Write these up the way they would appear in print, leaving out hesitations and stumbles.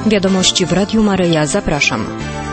Wiadomości w Radiu Maryja. Zapraszam.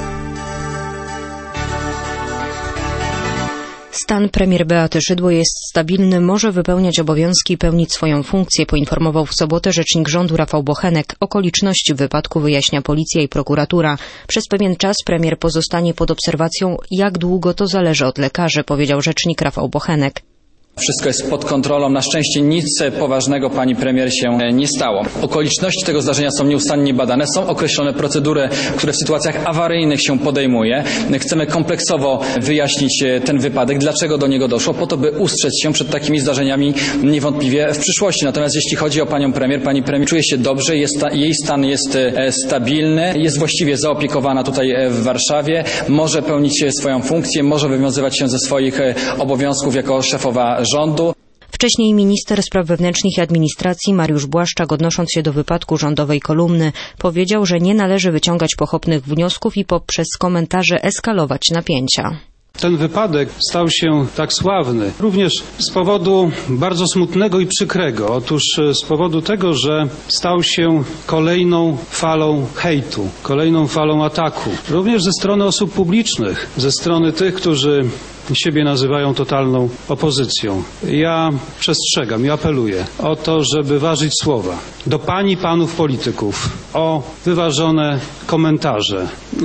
Stan premier Beaty Szydło jest stabilny, może wypełniać obowiązki i pełnić swoją funkcję, poinformował w sobotę rzecznik rządu Rafał Bochenek. Okoliczności wypadku wyjaśnia policja i prokuratura. Przez pewien czas premier pozostanie pod obserwacją. Jak długo, to zależy od lekarzy, powiedział rzecznik Rafał Bochenek. Wszystko jest pod kontrolą. Na szczęście nic poważnego pani premier się nie stało. Okoliczności tego zdarzenia są nieustannie badane. Są określone procedury, które w sytuacjach awaryjnych się podejmuje. Chcemy kompleksowo wyjaśnić ten wypadek, dlaczego do niego doszło, po to, by ustrzec się przed takimi zdarzeniami niewątpliwie w przyszłości. Natomiast jeśli chodzi o panią premier, pani premier czuje się dobrze, jej stan jest stabilny, jest właściwie zaopiekowana tutaj w Warszawie, może pełnić swoją funkcję, może wywiązywać się ze swoich obowiązków jako szefowa rządu. Wcześniej minister spraw wewnętrznych i administracji Mariusz Błaszczak, odnosząc się do wypadku rządowej kolumny, powiedział, że nie należy wyciągać pochopnych wniosków i poprzez komentarze eskalować napięcia. Ten wypadek stał się tak sławny również z powodu bardzo smutnego i przykrego. Otóż z powodu tego, że stał się kolejną falą hejtu, kolejną falą ataku. Również ze strony osób publicznych, ze strony tych, którzy siebie nazywają totalną opozycją. Ja przestrzegam i apeluję o to, żeby ważyć słowa do pań i panów polityków o wyważone komentarze,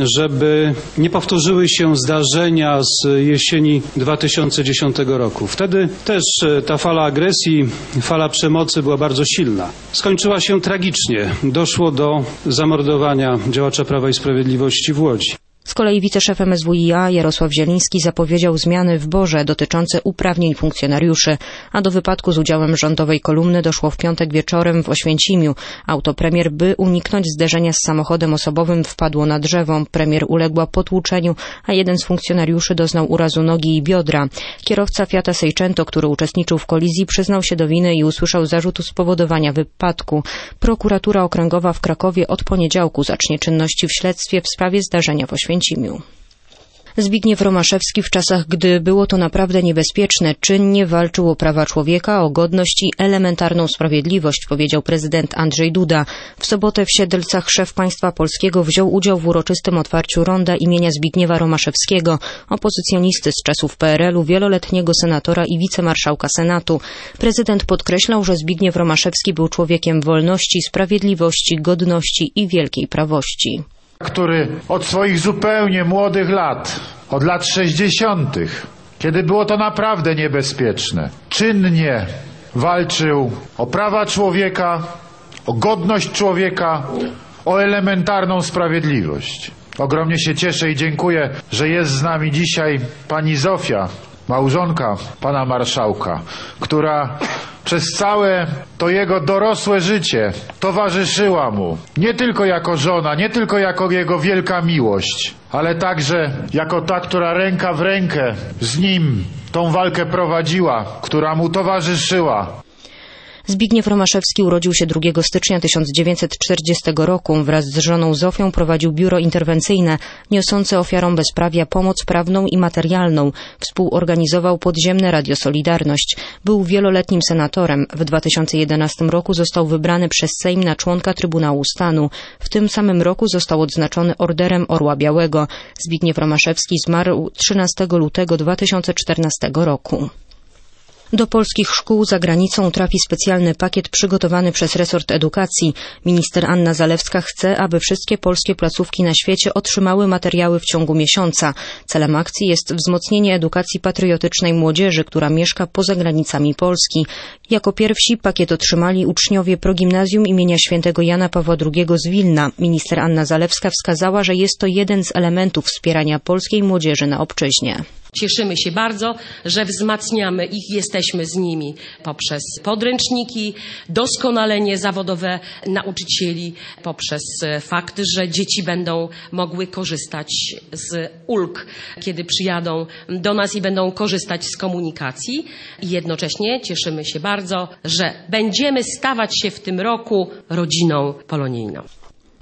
żeby nie powtórzyły się zdarzenia z jesieni 2010 roku. Wtedy też ta fala agresji, fala przemocy była bardzo silna. Skończyła się tragicznie. Doszło do zamordowania działacza Prawa i Sprawiedliwości w Łodzi. Z kolei wiceszef MSWiA Jarosław Zieliński zapowiedział zmiany w BOR-ze dotyczące uprawnień funkcjonariuszy, a do wypadku z udziałem rządowej kolumny doszło w piątek wieczorem w Oświęcimiu. Auto premier, by uniknąć zderzenia z samochodem osobowym, wpadło na drzewo. Premier uległa potłuczeniu, a jeden z funkcjonariuszy doznał urazu nogi i biodra. Kierowca Fiata Seicento, który uczestniczył w kolizji, przyznał się do winy i usłyszał zarzut spowodowania wypadku. Prokuratura Okręgowa w Krakowie od poniedziałku zacznie czynności w śledztwie w sprawie zdarzenia w Oświęcimiu. Zbigniew Romaszewski w czasach, gdy było to naprawdę niebezpieczne, czynnie walczył o prawa człowieka, o godność i elementarną sprawiedliwość, powiedział prezydent Andrzej Duda. W sobotę w Siedlcach szef państwa polskiego wziął udział w uroczystym otwarciu ronda imienia Zbigniewa Romaszewskiego, opozycjonisty z czasów PRL-u, wieloletniego senatora i wicemarszałka Senatu. Prezydent podkreślał, że Zbigniew Romaszewski był człowiekiem wolności, sprawiedliwości, godności i wielkiej prawości. Który od swoich zupełnie młodych lat, od lat 60., kiedy było to naprawdę niebezpieczne, czynnie walczył o prawa człowieka, o godność człowieka, o elementarną sprawiedliwość. Ogromnie się cieszę i dziękuję, że jest z nami dzisiaj pani Zofia, małżonka pana marszałka, która przez całe to jego dorosłe życie towarzyszyła mu. Nie tylko jako żona, nie tylko jako jego wielka miłość, ale także jako ta, która ręka w rękę z nim tą walkę prowadziła, która mu towarzyszyła. Zbigniew Romaszewski urodził się 2 stycznia 1940 roku. Wraz z żoną Zofią prowadził biuro interwencyjne, niosące ofiarom bezprawia pomoc prawną i materialną. Współorganizował podziemne Radio Solidarność. Był wieloletnim senatorem. W 2011 roku został wybrany przez Sejm na członka Trybunału Stanu. W tym samym roku został odznaczony Orderem Orła Białego. Zbigniew Romaszewski zmarł 13 lutego 2014 roku. Do polskich szkół za granicą trafi specjalny pakiet przygotowany przez resort edukacji. Minister Anna Zalewska chce, aby wszystkie polskie placówki na świecie otrzymały materiały w ciągu miesiąca. Celem akcji jest wzmocnienie edukacji patriotycznej młodzieży, która mieszka poza granicami Polski. Jako pierwsi pakiet otrzymali uczniowie progimnazjum imienia świętego Jana Pawła II z Wilna. Minister Anna Zalewska wskazała, że jest to jeden z elementów wspierania polskiej młodzieży na obczyźnie. Cieszymy się bardzo, że wzmacniamy ich, jesteśmy z nimi poprzez podręczniki, doskonalenie zawodowe nauczycieli, poprzez fakt, że dzieci będą mogły korzystać z ulg, kiedy przyjadą do nas i będą korzystać z komunikacji. I jednocześnie cieszymy się bardzo, że będziemy stawać się w tym roku rodziną polonijną.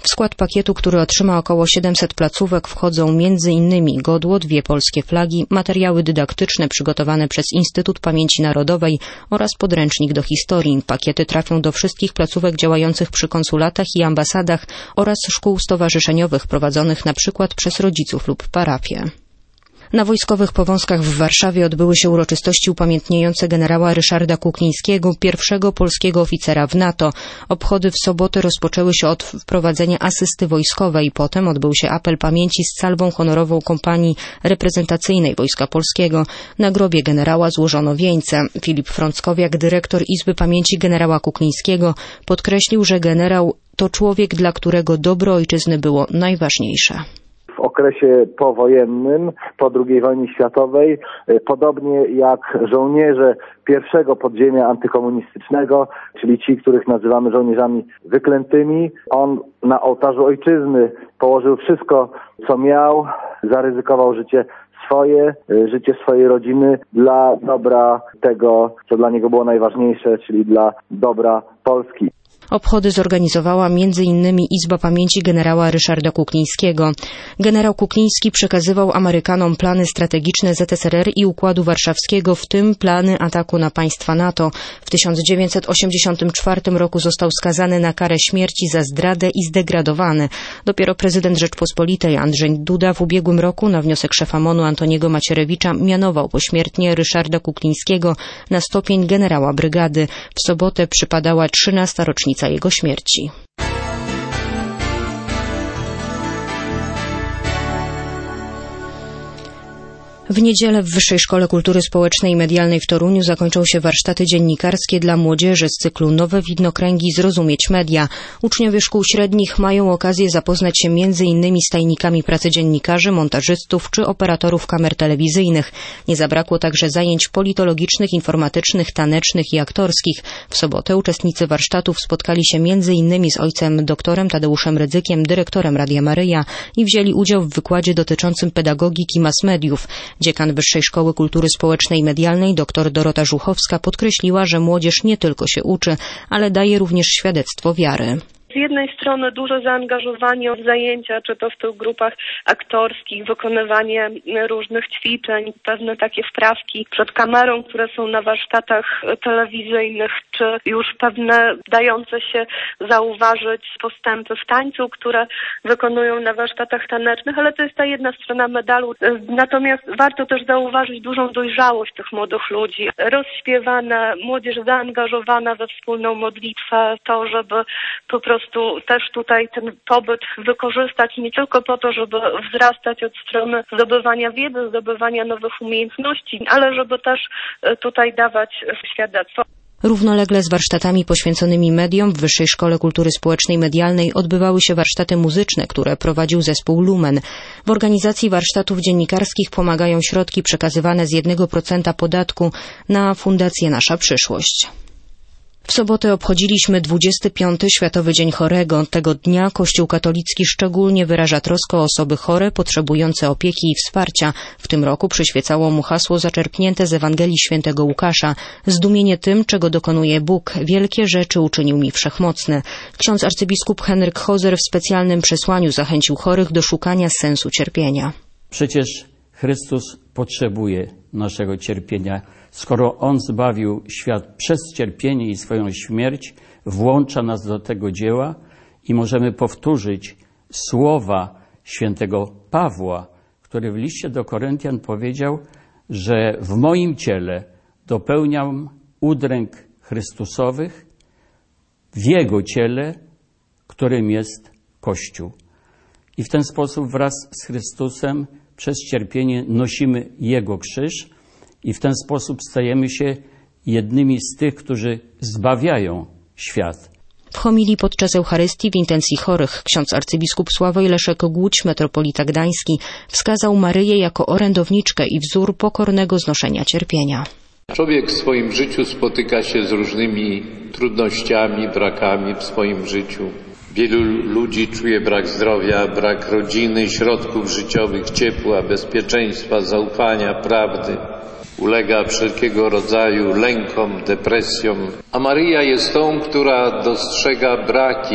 W skład pakietu, który otrzyma około 700 placówek, wchodzą m.in. godło, 2 polskie flagi, materiały dydaktyczne przygotowane przez Instytut Pamięci Narodowej oraz podręcznik do historii. Pakiety trafią do wszystkich placówek działających przy konsulatach i ambasadach oraz szkół stowarzyszeniowych prowadzonych na przykład przez rodziców lub parafie. Na Wojskowych Powązkach w Warszawie odbyły się uroczystości upamiętniające generała Ryszarda Kuklińskiego, pierwszego polskiego oficera w NATO. Obchody w sobotę rozpoczęły się od wprowadzenia asysty wojskowej. Potem odbył się apel pamięci z salwą honorową kompanii reprezentacyjnej Wojska Polskiego. Na grobie generała złożono wieńce. Filip Frąckowiak, dyrektor Izby Pamięci generała Kuklińskiego, podkreślił, że generał to człowiek, dla którego dobro ojczyzny było najważniejsze. W okresie powojennym, po II wojnie światowej, podobnie jak żołnierze pierwszego podziemia antykomunistycznego, czyli ci, których nazywamy żołnierzami wyklętymi, on na ołtarzu ojczyzny położył wszystko, co miał, zaryzykował życie swojej rodziny dla dobra tego, co dla niego było najważniejsze, czyli dla dobra Polski. Obchody zorganizowała m.in. Izba Pamięci generała Ryszarda Kuklińskiego. Generał Kukliński przekazywał Amerykanom plany strategiczne ZSRR i Układu Warszawskiego, w tym plany ataku na państwa NATO. W 1984 roku został skazany na karę śmierci za zdradę i zdegradowany. Dopiero prezydent Rzeczpospolitej Andrzej Duda w ubiegłym roku na wniosek szefa MON-u Antoniego Macierewicza mianował pośmiertnie Ryszarda Kuklińskiego na stopień generała brygady. W sobotę przypadała 13. rocznica jego śmierci. W niedzielę w Wyższej Szkole Kultury Społecznej i Medialnej w Toruniu zakończą się warsztaty dziennikarskie dla młodzieży z cyklu Nowe widnokręgi Zrozumieć media. Uczniowie szkół średnich mają okazję zapoznać się m.in. z tajnikami pracy dziennikarzy, montażystów czy operatorów kamer telewizyjnych. Nie zabrakło także zajęć politologicznych, informatycznych, tanecznych i aktorskich. W sobotę uczestnicy warsztatów spotkali się m.in. z ojcem doktorem Tadeuszem Rydzykiem, dyrektorem Radia Maryja i wzięli udział w wykładzie dotyczącym pedagogiki mass mediów. Dziekan Wyższej Szkoły Kultury Społecznej i Medialnej dr Dorota Żuchowska podkreśliła, że młodzież nie tylko się uczy, ale daje również świadectwo wiary. Z jednej strony duże zaangażowanie w zajęcia, czy to w tych grupach aktorskich, wykonywanie różnych ćwiczeń, pewne takie wprawki przed kamerą, które są na warsztatach telewizyjnych, czy już pewne dające się zauważyć postępy w tańcu, które wykonują na warsztatach tanecznych, ale to jest ta jedna strona medalu. Natomiast warto też zauważyć dużą dojrzałość tych młodych ludzi. Rozśpiewana, młodzież zaangażowana we wspólną modlitwę, to, żeby po prostu też tutaj ten pobyt wykorzystać nie tylko po to, żeby wzrastać od strony zdobywania wiedzy, zdobywania nowych umiejętności, ale żeby też tutaj dawać świadectwo. Równolegle z warsztatami poświęconymi mediom w Wyższej Szkole Kultury Społecznej i Medialnej odbywały się warsztaty muzyczne, które prowadził zespół Lumen. W organizacji warsztatów dziennikarskich pomagają środki przekazywane z 1% podatku na Fundację Nasza Przyszłość. W sobotę obchodziliśmy 25. Światowy Dzień Chorego. Tego dnia Kościół katolicki szczególnie wyraża troskę o osoby chore, potrzebujące opieki i wsparcia. W tym roku przyświecało mu hasło zaczerpnięte z Ewangelii Świętego Łukasza. Zdumienie tym, czego dokonuje Bóg. Wielkie rzeczy uczynił mi Wszechmocny. Ksiądz arcybiskup Henryk Hozer w specjalnym przesłaniu zachęcił chorych do szukania sensu cierpienia. Przecież Chrystus potrzebuje naszego cierpienia. Skoro On zbawił świat przez cierpienie i swoją śmierć, włącza nas do tego dzieła i możemy powtórzyć słowa świętego Pawła, który w liście do Koryntian powiedział, że w moim ciele dopełniam udręk Chrystusowych w Jego ciele, którym jest Kościół. I w ten sposób wraz z Chrystusem przez cierpienie nosimy Jego krzyż i w ten sposób stajemy się jednymi z tych, którzy zbawiają świat. W homilii podczas Eucharystii w intencji chorych ksiądz arcybiskup Sławoj Leszek Głódź, metropolita gdański, wskazał Maryję jako orędowniczkę i wzór pokornego znoszenia cierpienia. Człowiek w swoim życiu spotyka się z różnymi trudnościami, brakami w swoim życiu. Wielu ludzi czuje brak zdrowia, brak rodziny, środków życiowych, ciepła, bezpieczeństwa, zaufania, prawdy. Ulega wszelkiego rodzaju lękom, depresjom. A Maryja jest tą, która dostrzega braki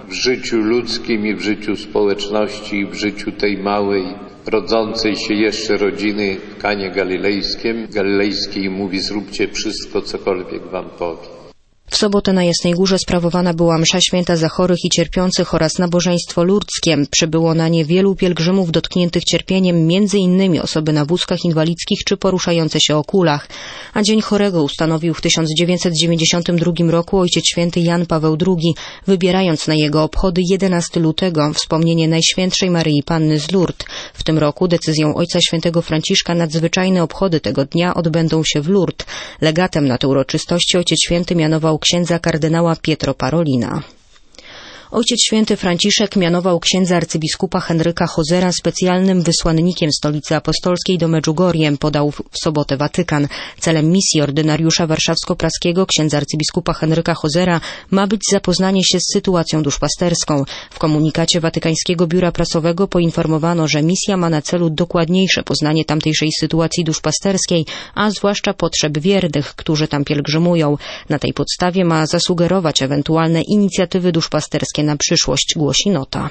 w życiu ludzkim i w życiu społeczności i w życiu tej małej, rodzącej się jeszcze rodziny w Kanie Galilejskiej mówi: zróbcie wszystko, cokolwiek wam powie. W sobotę na Jasnej Górze sprawowana była msza święta za chorych i cierpiących oraz nabożeństwo lurdzkie. Przybyło na nie wielu pielgrzymów dotkniętych cierpieniem, m.in. osoby na wózkach inwalidzkich czy poruszające się o kulach. A Dzień Chorego ustanowił w 1992 roku Ojciec Święty Jan Paweł II, wybierając na jego obchody 11 lutego wspomnienie Najświętszej Maryi Panny z Lourdes. W tym roku decyzją Ojca Świętego Franciszka nadzwyczajne obchody tego dnia odbędą się w Lourdes. Legatem na te uroczystości Ojciec Święty mianował księdza kardynała Pietro Parolina. Ojciec Święty Franciszek mianował księdza arcybiskupa Henryka Hozera specjalnym wysłannikiem Stolicy Apostolskiej do Medjugorje, podał w sobotę Watykan. Celem misji ordynariusza warszawsko-praskiego księdza arcybiskupa Henryka Hozera ma być zapoznanie się z sytuacją duszpasterską. W komunikacie Watykańskiego Biura Prasowego poinformowano, że misja ma na celu dokładniejsze poznanie tamtejszej sytuacji duszpasterskiej, a zwłaszcza potrzeb wiernych, którzy tam pielgrzymują. Na tej podstawie ma zasugerować ewentualne inicjatywy duszpasterskie na przyszłość, głosi nota.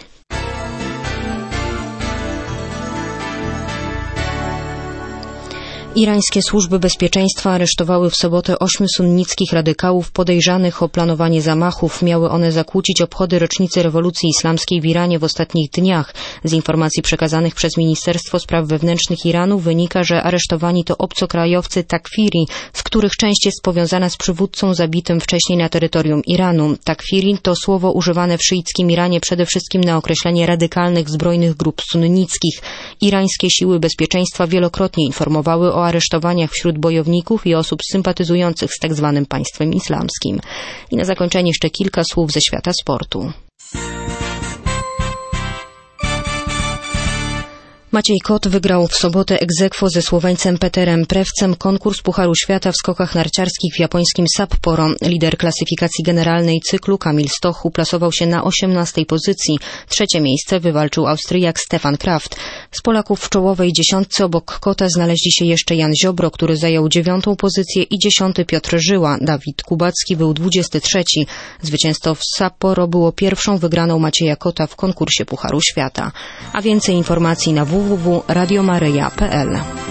Irańskie służby bezpieczeństwa aresztowały w sobotę 8 sunnickich radykałów podejrzanych o planowanie zamachów. Miały one zakłócić obchody rocznicy rewolucji islamskiej w Iranie w ostatnich dniach. Z informacji przekazanych przez Ministerstwo Spraw Wewnętrznych Iranu wynika, że aresztowani to obcokrajowcy takfiri, z których część jest powiązana z przywódcą zabitym wcześniej na terytorium Iranu. Takfiri to słowo używane w szyickim Iranie przede wszystkim na określenie radykalnych zbrojnych grup sunnickich. Irańskie siły bezpieczeństwa wielokrotnie informowały o aresztowaniach wśród bojowników i osób sympatyzujących z tzw. państwem islamskim. I na zakończenie jeszcze kilka słów ze świata sportu. Maciej Kot wygrał w sobotę ex aequo ze Słoweńcem Peterem Prewcem konkurs Pucharu Świata w skokach narciarskich w japońskim Sapporo. Lider klasyfikacji generalnej cyklu Kamil Stoch uplasował się na 18. pozycji. Trzecie miejsce wywalczył Austriak Stefan Kraft. Z Polaków w czołowej dziesiątce obok Kota znaleźli się jeszcze Jan Ziobro, który zajął 9. pozycję, i 10. Piotr Żyła. Dawid Kubacki był 23. Zwycięstwo w Sapporo było pierwszą wygraną Macieja Kota w konkursie Pucharu Świata. A więcej informacji na www.radiomaryja.pl.